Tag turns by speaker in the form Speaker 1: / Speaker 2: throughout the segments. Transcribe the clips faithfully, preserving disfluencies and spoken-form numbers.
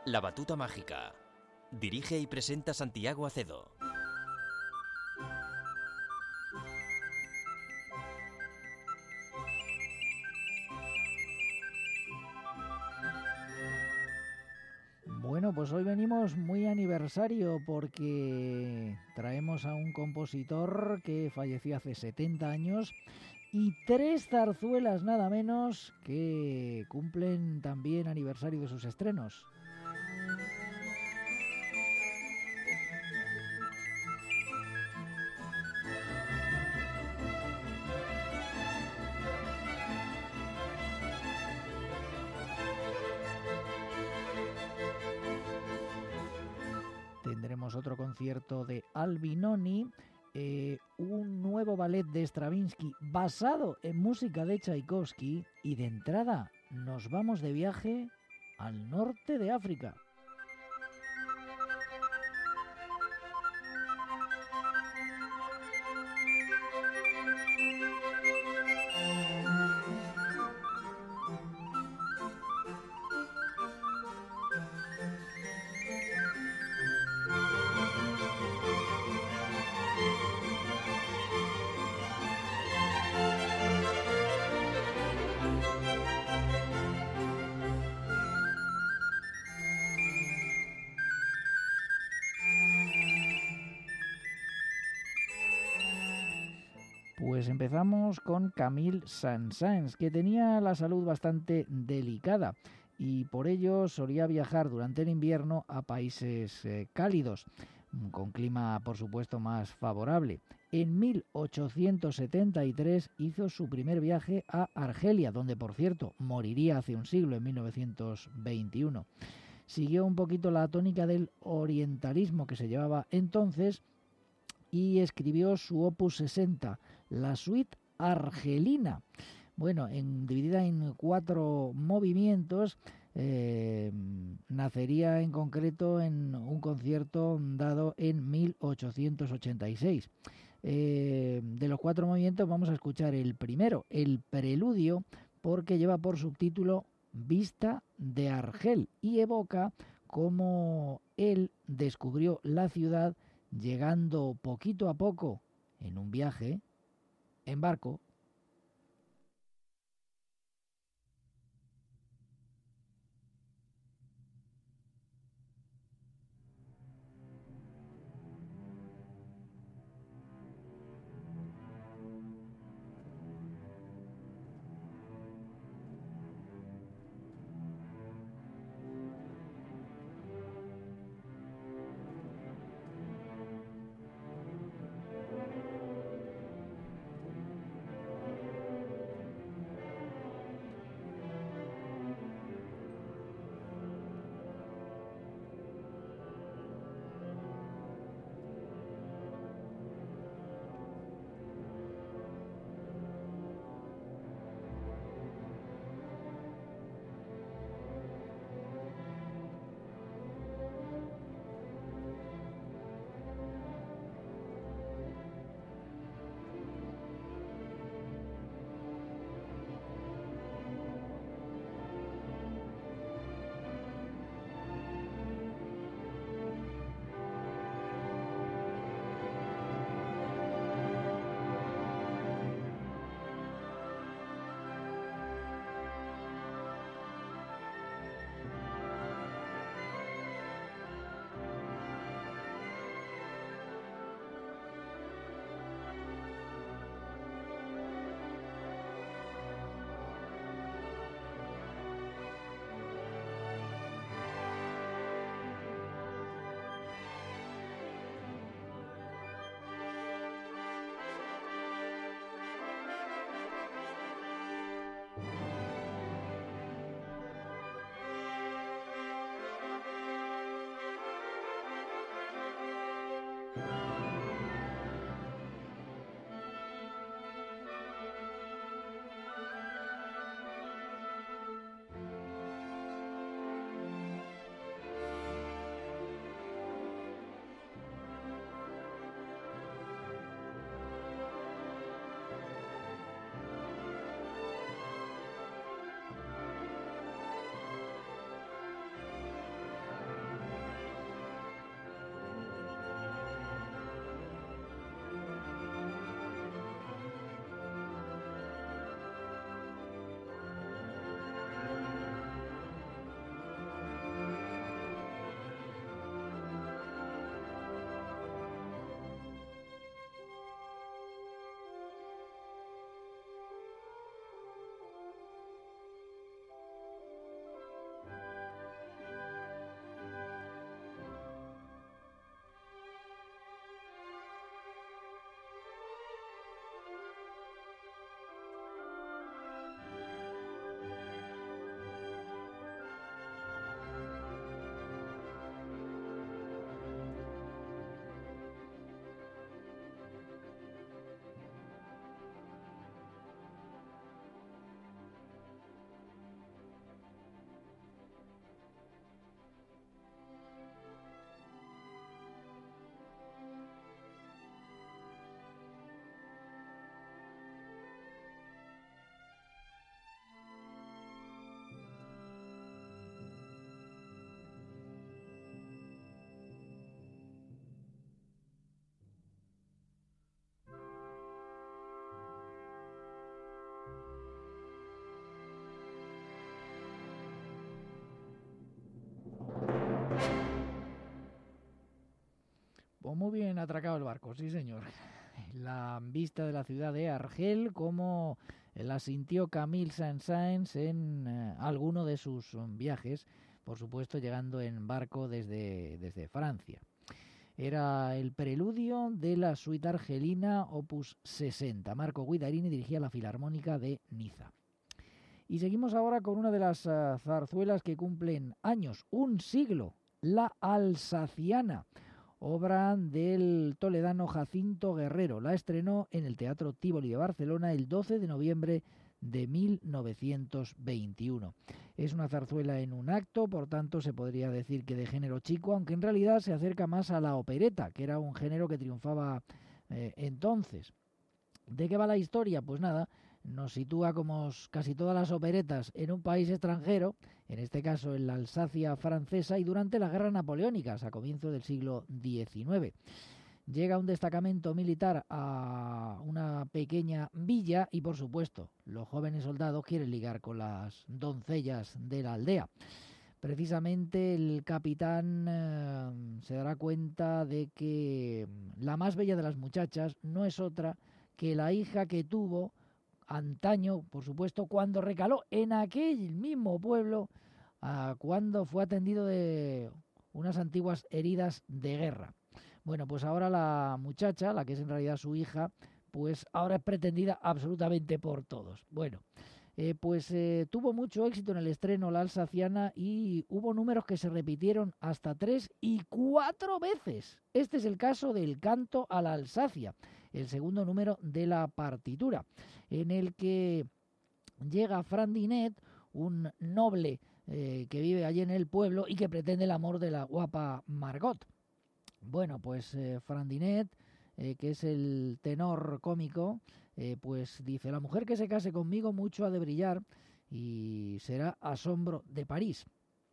Speaker 1: La batuta mágica. Dirige y presenta Santiago Acedo.
Speaker 2: Bueno, pues hoy venimos muy aniversario porque traemos a un compositor que falleció hace setenta años y tres zarzuelas nada menos que cumplen también aniversario de sus estrenos. Tendremos otro concierto de Albinoni, eh, un nuevo ballet de Stravinsky basado en música de Tchaikovsky y de entrada nos vamos de viaje al norte de África. Pues empezamos con Camille Saint-Saëns, que tenía la salud bastante delicada y por ello solía viajar durante el invierno a países eh, cálidos, con clima por supuesto más favorable. En mil ochocientos setenta y tres hizo su primer viaje a Argelia, donde por cierto moriría hace un siglo, en mil novecientos veintiuno. Siguió un poquito la tónica del orientalismo que se llevaba entonces y escribió su opus sesenta, la suite argelina. Bueno, en, dividida en cuatro movimientos, eh, nacería en concreto en un concierto dado en mil ochocientos ochenta y seis. Eh, de los cuatro movimientos vamos a escuchar el primero, el preludio, porque lleva por subtítulo Vista de Argel y evoca cómo él descubrió la ciudad llegando poquito a poco en un viaje en barco. Pues muy bien atracado el barco, sí señor. La vista de la ciudad de Argel, como la sintió Camille Saint-Saëns en eh, alguno de sus viajes, por supuesto llegando en barco desde, desde Francia. Era el preludio de la suite argelina opus sesenta. Marco Guidarini dirigía la Filarmónica de Niza. Y seguimos ahora con una de las uh, zarzuelas que cumplen años, un siglo, La Alsaciana, obra del toledano Jacinto Guerrero. La estrenó en el Teatro Tívoli de Barcelona el doce de noviembre de mil novecientos veintiuno. Es una zarzuela en un acto, por tanto se podría decir que de género chico, aunque en realidad se acerca más a la opereta, que era un género que triunfaba eh, entonces. ¿De qué va la historia? Pues nada, nos sitúa, como casi todas las operetas, en un país extranjero, en este caso en la Alsacia francesa, y durante las guerras napoleónicas, a comienzos del siglo diecinueve. Llega un destacamento militar a una pequeña villa y, por supuesto, los jóvenes soldados quieren ligar con las doncellas de la aldea. Precisamente el capitán eh, se dará cuenta de que la más bella de las muchachas no es otra que la hija que tuvo antaño, por supuesto, cuando recaló en aquel mismo pueblo, uh, cuando fue atendido de unas antiguas heridas de guerra. Bueno, pues ahora la muchacha, la que es en realidad su hija, pues ahora es pretendida absolutamente por todos. Bueno, eh, pues eh, tuvo mucho éxito en el estreno La Alsaciana y hubo números que se repitieron hasta tres y cuatro veces. Este es el caso del Canto a la Alsacia, el segundo número de la partitura, en el que llega Fran Dinet, un noble eh, que vive allí en el pueblo y que pretende el amor de la guapa Margot. Bueno, pues eh, Fran Dinet, eh, que es el tenor cómico, eh, pues dice: la mujer que se case conmigo mucho ha de brillar y será asombro de París.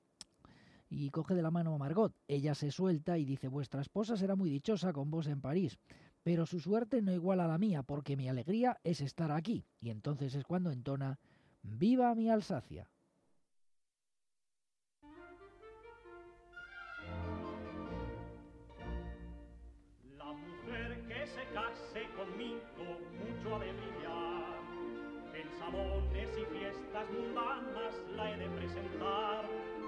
Speaker 2: Y coge de la mano a Margot. Ella se suelta y dice: vuestra esposa será muy dichosa con vos en París, pero su suerte no iguala a la mía, porque mi alegría es estar aquí. Y entonces es cuando entona: ¡viva mi Alsacia!
Speaker 3: La mujer que se case conmigo mucho ha de brillar, en sabones y fiestas mundanas la he de presentar.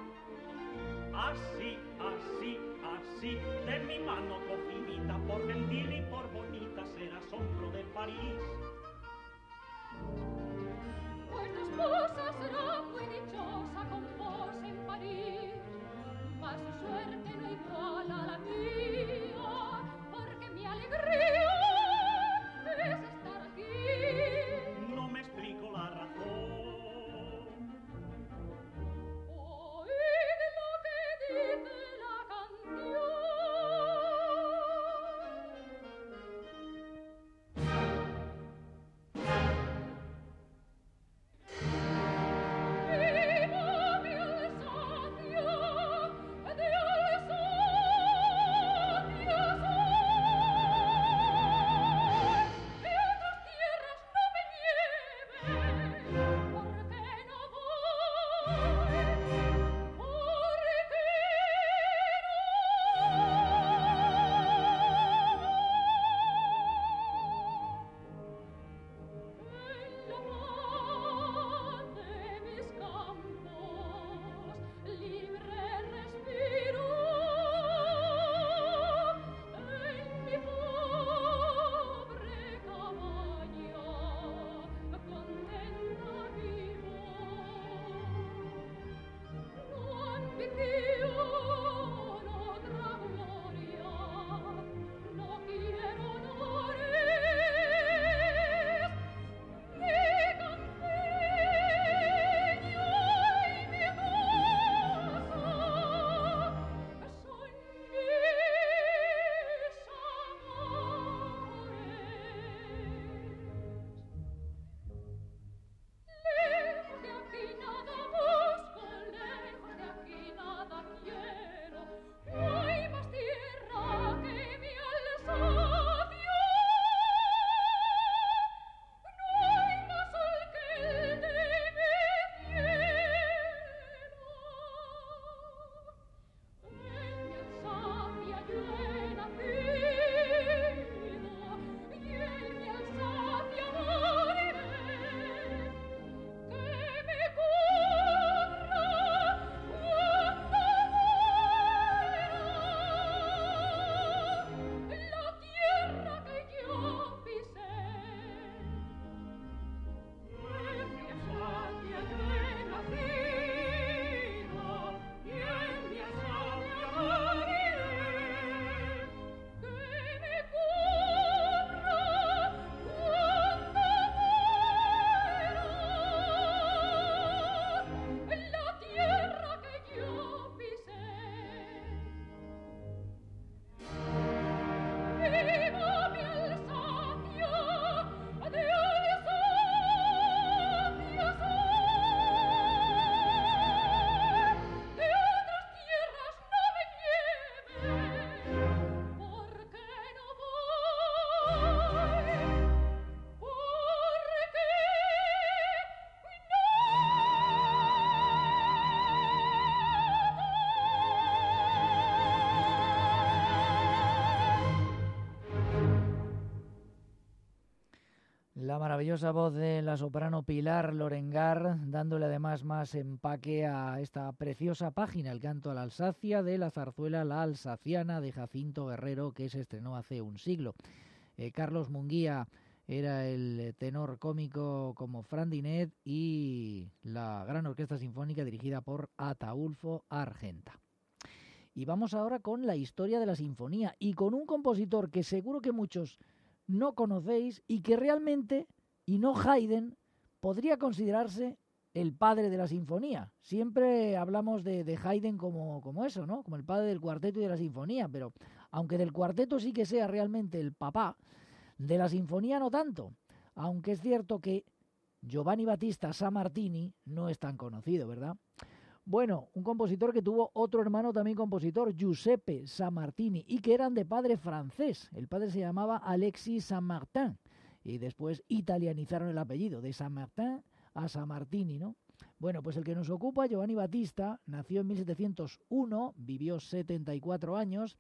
Speaker 3: Así, así, así, de mi mano cogidita, por gentil y por bonita, será asombro de París.
Speaker 4: Pues tu esposa será muy dichosa con vos en París, mas su suerte no iguala a la mía, porque mi alegría es estar aquí.
Speaker 3: No me explico la razón.
Speaker 4: Oíd lo que dice la canción.
Speaker 2: La maravillosa voz de la soprano Pilar Lorengar, dándole además más empaque a esta preciosa página, el canto a la Alsacia de la zarzuela La Alsaciana de Jacinto Guerrero, que se estrenó hace un siglo. Eh, Carlos Munguía era el tenor cómico como Fran Dinet y la gran orquesta sinfónica dirigida por Ataulfo Argenta. Y vamos ahora con la historia de la sinfonía y con un compositor que seguro que muchos no conocéis y que realmente, y no Haydn, podría considerarse el padre de la sinfonía. Siempre hablamos de, de Haydn como, como eso, ¿no? Como el padre del cuarteto y de la sinfonía, pero aunque del cuarteto sí que sea realmente el papá, de la sinfonía no tanto. Aunque es cierto que Giovanni Battista Sammartini no es tan conocido, ¿verdad? Bueno, un compositor que tuvo otro hermano también compositor, Giuseppe Sammartini, y que eran de padre francés. El padre se llamaba Alexis Saint-Martin y después italianizaron el apellido de Saint-Martin a Sammartini, ¿no? Bueno, pues el que nos ocupa, Giovanni Battista, nació en mil setecientos uno, vivió setenta y cuatro años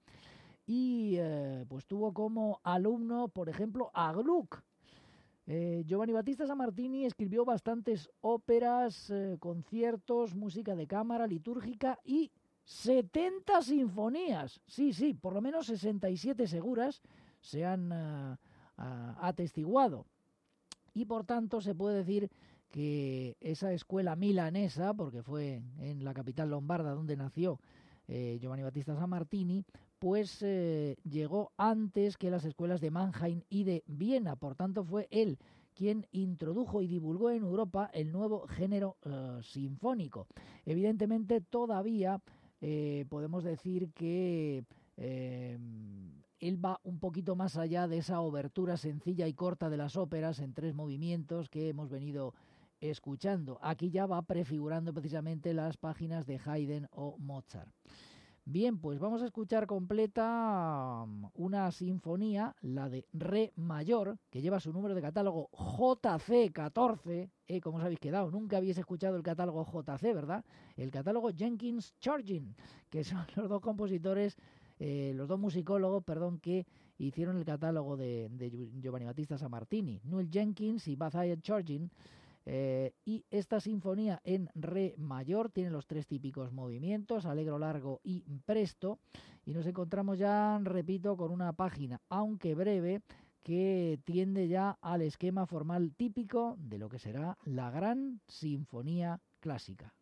Speaker 2: y eh, pues tuvo como alumno, por ejemplo, a Gluck. Eh, Giovanni Battista Sammartini escribió bastantes óperas, eh, conciertos, música de cámara, litúrgica y setenta sinfonías. Sí, sí, por lo menos sesenta y siete seguras se han uh, uh, atestiguado. Y por tanto se puede decir que esa escuela milanesa, porque fue en la capital lombarda donde nació eh, Giovanni Battista Sammartini, pues eh, llegó antes que las escuelas de Mannheim y de Viena. Por tanto, fue él quien introdujo y divulgó en Europa el nuevo género uh, sinfónico. Evidentemente, todavía eh, podemos decir que eh, él va un poquito más allá de esa obertura sencilla y corta de las óperas en tres movimientos que hemos venido escuchando. Aquí ya va prefigurando precisamente las páginas de Haydn o Mozart. Bien, pues vamos a escuchar completa una sinfonía, la de Re mayor, que lleva su número de catálogo J C catorce. ¿Eh? ¿Cómo os habéis quedado? Nunca habéis escuchado el catálogo J C, ¿verdad? El catálogo Jenkins Charging, que son los dos compositores, eh, los dos musicólogos, perdón, que hicieron el catálogo de, de Giovanni Battista Sammartini. Noel Jenkins y Bathaya Charging. Eh, y esta sinfonía en re mayor tiene los tres típicos movimientos, allegro, largo y presto, y nos encontramos ya, repito, con una página, aunque breve, que tiende ya al esquema formal típico de lo que será la gran sinfonía clásica.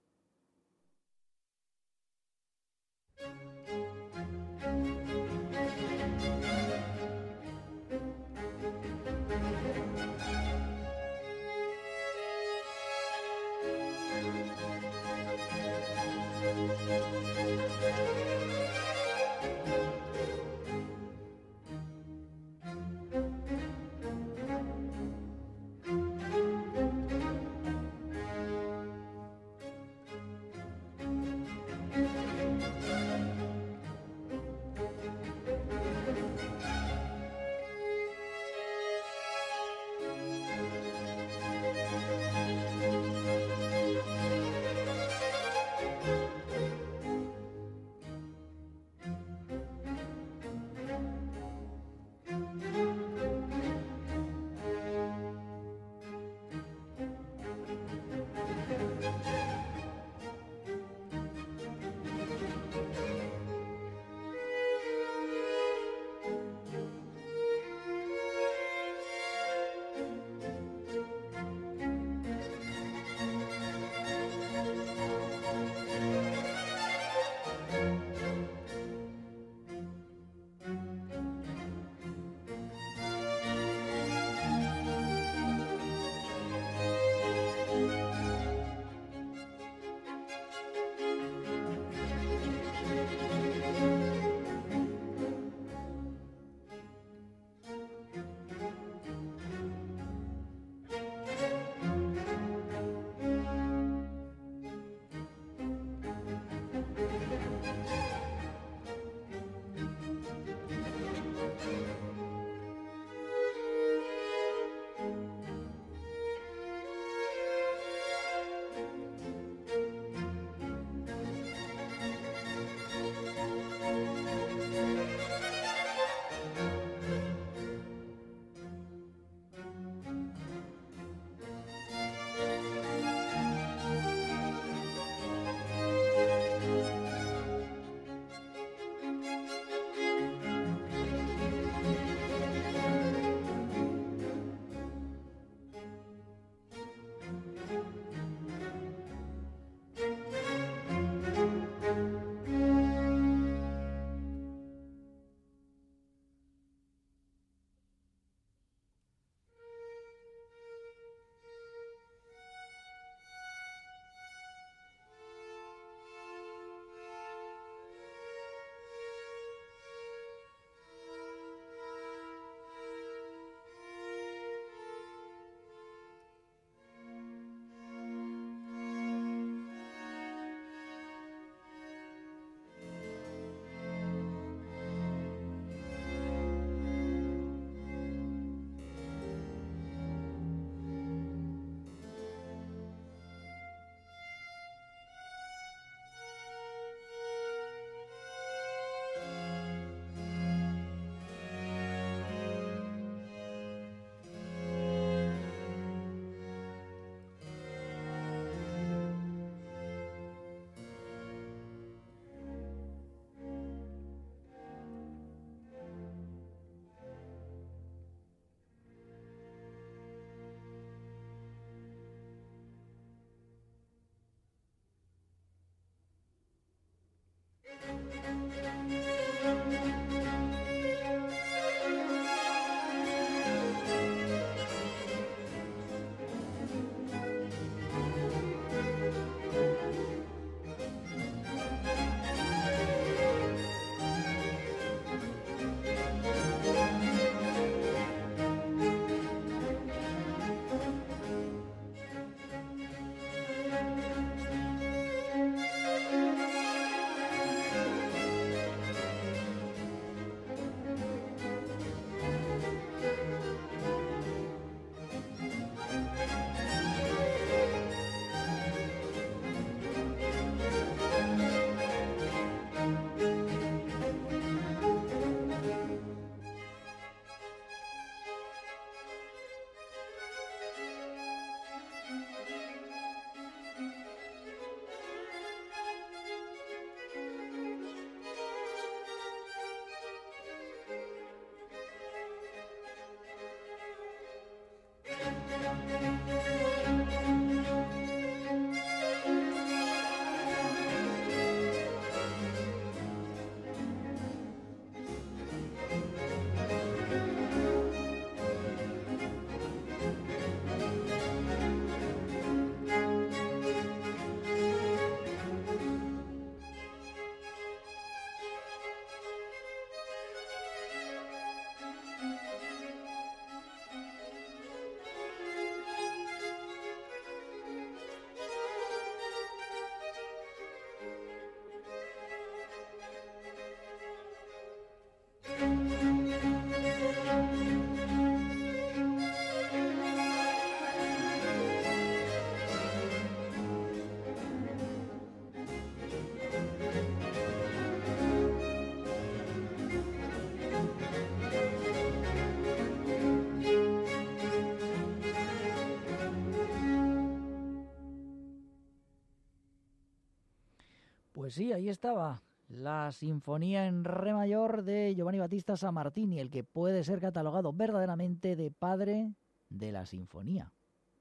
Speaker 2: Pues sí, ahí estaba la Sinfonía en Re mayor de Giovanni Battista Sammartini, el que puede ser catalogado verdaderamente de padre de la sinfonía.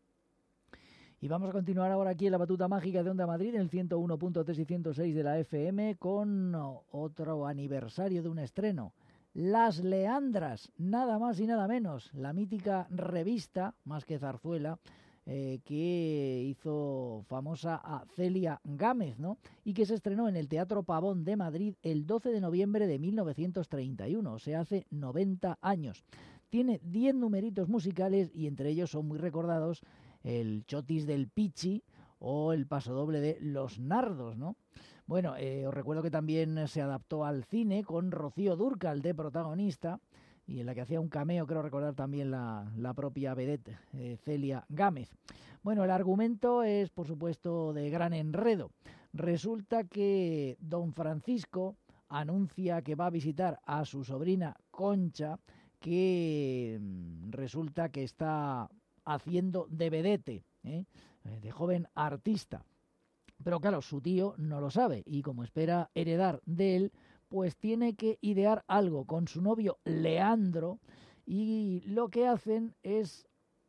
Speaker 2: Y vamos a continuar ahora aquí en la Batuta Mágica de Onda Madrid, en el ciento uno punto tres y ciento seis de la F M, con otro aniversario de un estreno. Las Leandras, nada más y nada menos, la mítica revista, más que zarzuela, eh, que hizo famosa a Celia Gámez, ¿no? Y que se estrenó en el Teatro Pavón de Madrid el doce de noviembre de mil novecientos treinta y uno, o sea, hace noventa años. Tiene diez numeritos musicales y entre ellos son muy recordados el Chotis del Pichi o el pasodoble de Los Nardos, ¿no? Bueno, eh, os recuerdo que también se adaptó al cine con Rocío Dúrcal de protagonista y en la que hacía un cameo, creo recordar también la, la propia vedette eh, Celia Gámez. Bueno, el argumento es, por supuesto, de gran enredo. Resulta que don Francisco anuncia que va a visitar a su sobrina Concha, que mm, resulta que está haciendo de vedette, ¿eh? de joven artista. Pero claro, su tío no lo sabe y como espera heredar de él, pues tiene que idear algo con su novio Leandro y lo que hacen es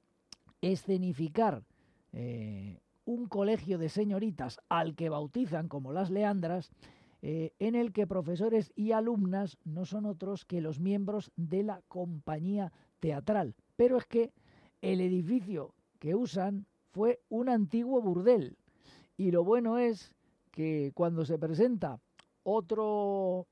Speaker 2: escenificar eh, un colegio de señoritas al que bautizan como las Leandras, eh, en el que profesores y alumnas no son otros que los miembros de la compañía teatral. Pero es que el edificio que usan fue un antiguo burdel. Y lo bueno es que cuando se presenta otro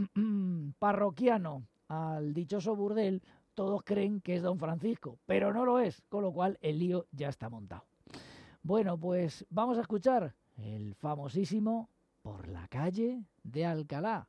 Speaker 2: parroquiano al dichoso burdel, todos creen que es don Francisco, pero no lo es, con lo cual el lío ya está montado. Bueno, pues vamos a escuchar el famosísimo Por la calle de Alcalá.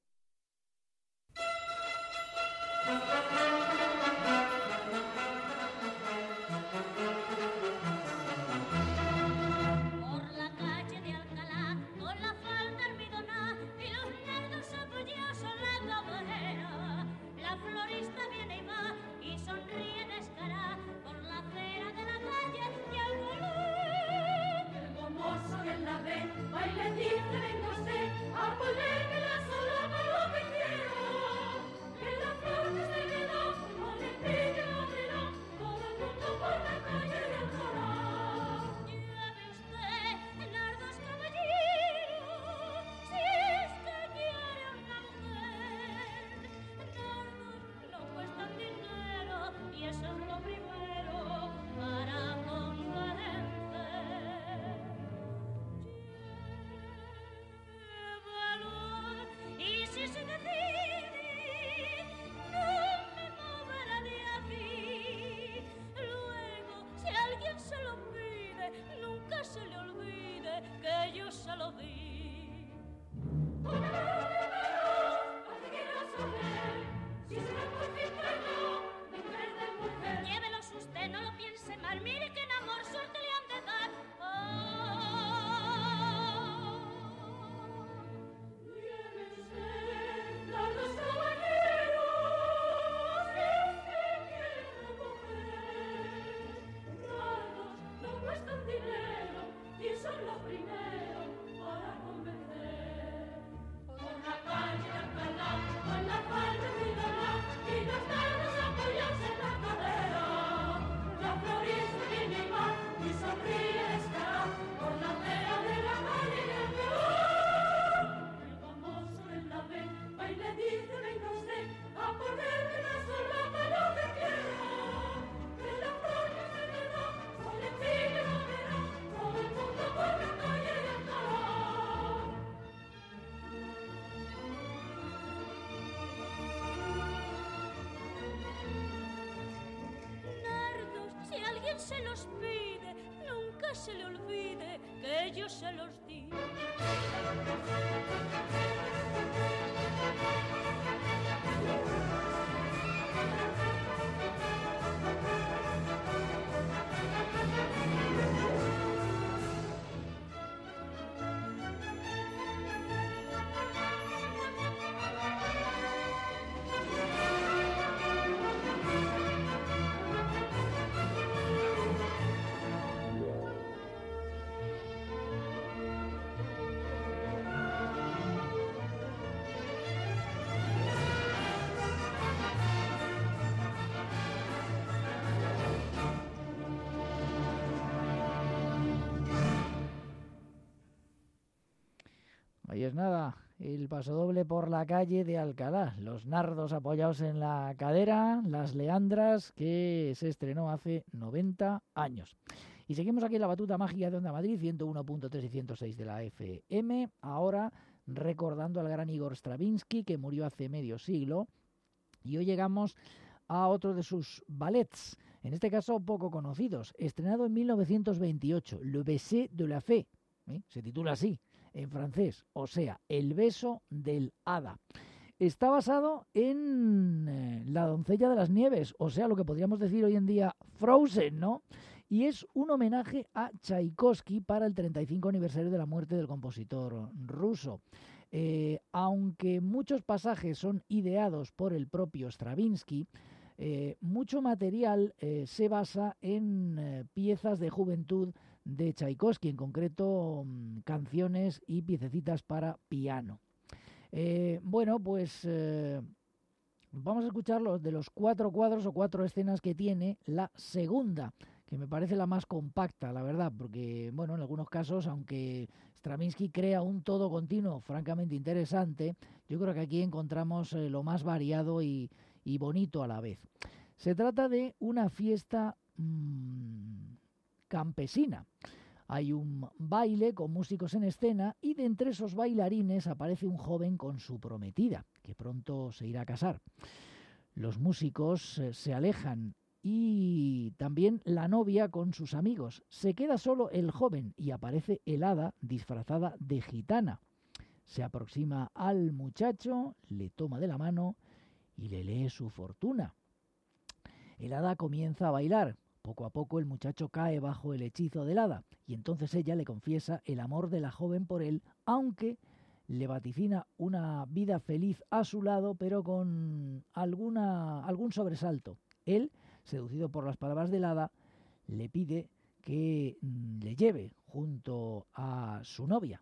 Speaker 5: Se los pide, nunca se le olvide que yo se los di.
Speaker 2: Ahí es nada, el pasodoble por la calle de Alcalá, los nardos apoyados en la cadera, las leandras, que se estrenó hace noventa años. Y seguimos aquí en la batuta mágica de Onda Madrid, ciento uno punto tres y ciento seis de la F M, ahora recordando al gran Igor Stravinsky, que murió hace medio siglo, y hoy llegamos a otro de sus ballets, en este caso poco conocidos, estrenado en mil novecientos veintiocho, Le Baiser de la Fée, ¿eh? Se titula así, en francés, o sea, El beso del hada. Está basado en eh, La doncella de las nieves, o sea, lo que podríamos decir hoy en día Frozen, ¿no? Y es un homenaje a Tchaikovsky para el treinta y cinco aniversario de la muerte del compositor ruso. Eh, aunque muchos pasajes son ideados por el propio Stravinsky, eh, mucho material eh, se basa en eh, piezas de juventud de Tchaikovsky, en concreto mmm, canciones y piececitas para piano. Eh, bueno, pues eh, vamos a escuchar los de los cuatro cuadros o cuatro escenas que tiene la segunda, que me parece la más compacta, la verdad, porque, bueno, en algunos casos, aunque Stravinsky crea un todo continuo francamente interesante, yo creo que aquí encontramos eh, lo más variado y, y bonito a la vez. Se trata de una fiesta mmm, campesina. Hay un baile con músicos en escena y de entre esos bailarines aparece un joven con su prometida, que pronto se irá a casar. Los músicos eh, se alejan y también la novia con sus amigos. Se queda solo el joven y aparece el hada disfrazada de gitana. Se aproxima al muchacho, le toma de la mano y le lee su fortuna. El hada comienza a bailar. Poco a poco el muchacho cae bajo el hechizo del hada y entonces ella le confiesa el amor de la joven por él, aunque le vaticina una vida feliz a su lado, pero con alguna, algún sobresalto. Él, seducido por las palabras del hada, le pide que le lleve junto a su novia.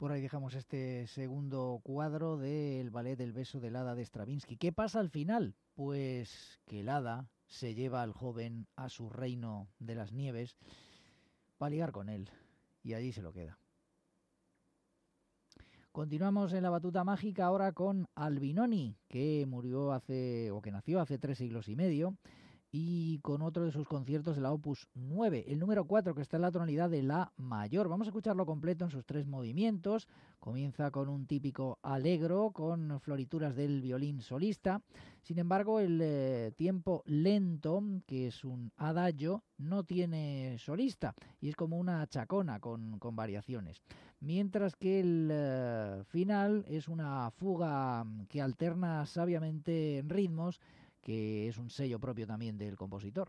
Speaker 2: Por ahí dejamos este segundo cuadro del ballet El beso del hada de Stravinsky. ¿Qué pasa al final? Pues que el hada se lleva al joven a su reino de las nieves para ligar con él, y allí se lo queda. Continuamos en la batuta mágica ahora con Albinoni, que murió hace, o que nació hace tres siglos y medio, y con otro de sus conciertos de la Opus nueve, el número cuatro, que está en la tonalidad de La mayor. Vamos a escucharlo completo en sus tres movimientos. Comienza con un típico allegro, con florituras del violín solista. Sin embargo, el eh, tiempo lento, que es un adagio, no tiene solista, y es como una chacona con, con variaciones. Mientras que el eh, final es una fuga que alterna sabiamente en ritmos, que es un sello propio también del compositor.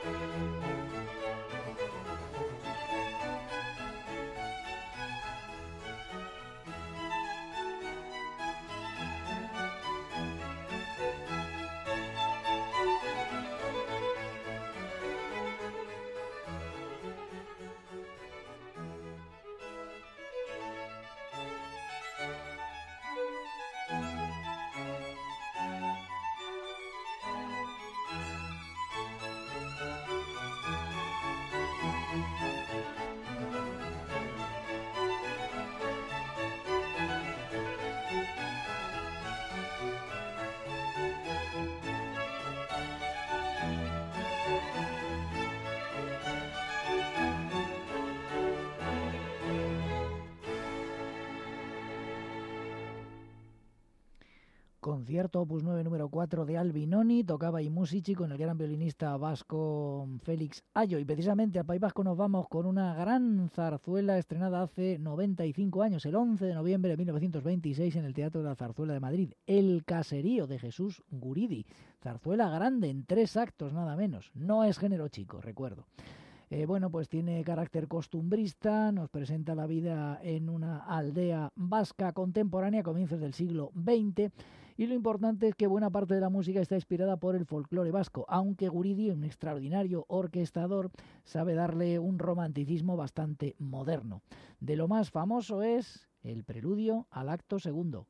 Speaker 2: Concierto opus nueve número cuatro de Albinoni, tocaba i Musici con el gran violinista vasco Félix Ayo, y precisamente al País Vasco nos vamos con una gran zarzuela estrenada hace noventa y cinco años, el once de noviembre de mil novecientos veintiséis en el Teatro de la Zarzuela de Madrid, El Caserío de Jesús Guridi, zarzuela grande en tres actos nada menos, no es género chico, recuerdo. Eh, bueno, pues tiene carácter costumbrista, nos presenta la vida en una aldea vasca contemporánea a comienzos del siglo veinte, y lo importante es que buena parte de la música está inspirada por el folclore vasco, aunque Guridi, un extraordinario orquestador, sabe darle un romanticismo bastante moderno. De lo más famoso es el preludio al acto segundo.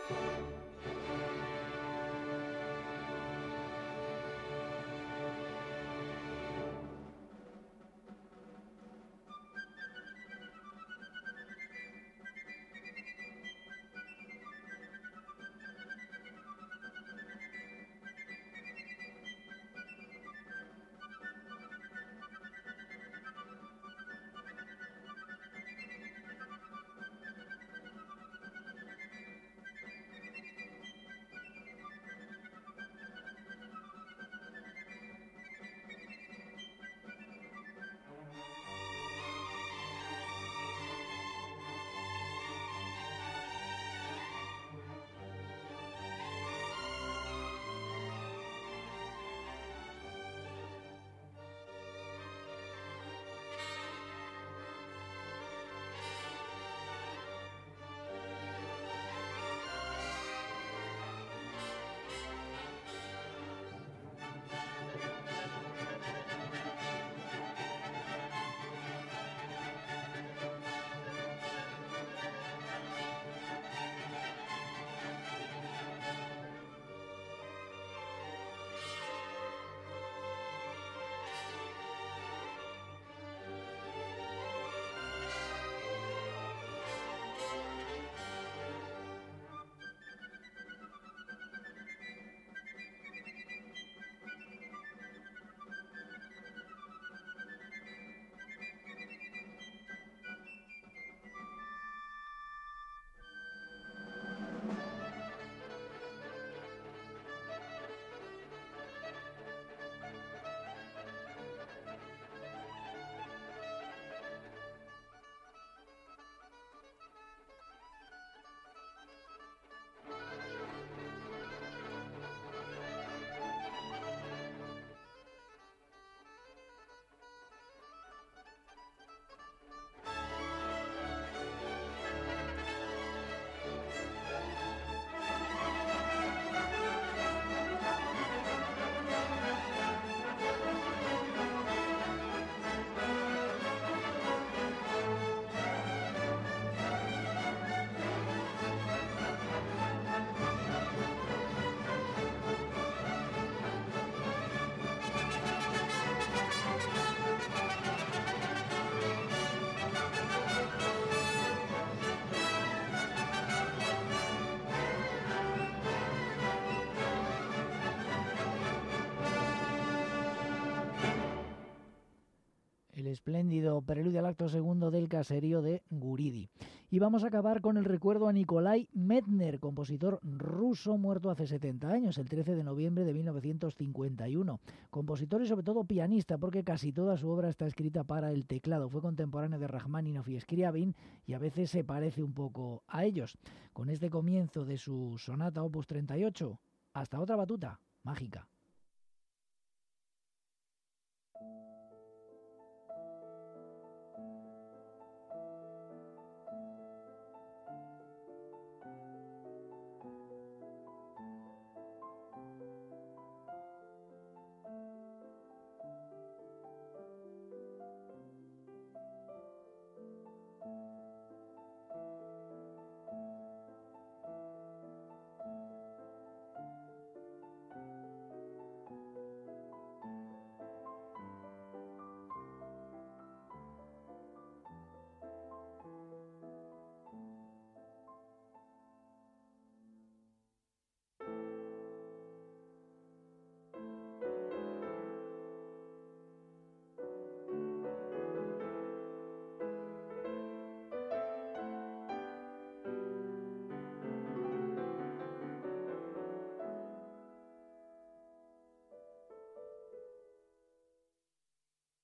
Speaker 2: espléndido preludio al acto segundo del caserío de Guridi. Y vamos a acabar con el recuerdo a Nikolai Medtner, compositor ruso muerto hace setenta años, el trece de noviembre de mil novecientos cincuenta y uno. Compositor y sobre todo pianista, porque casi toda su obra está escrita para el teclado. Fue contemporáneo de Rachmaninoff y Scriabin y a veces se parece un poco a ellos. Con este comienzo de su sonata opus treinta y ocho, hasta otra batuta mágica.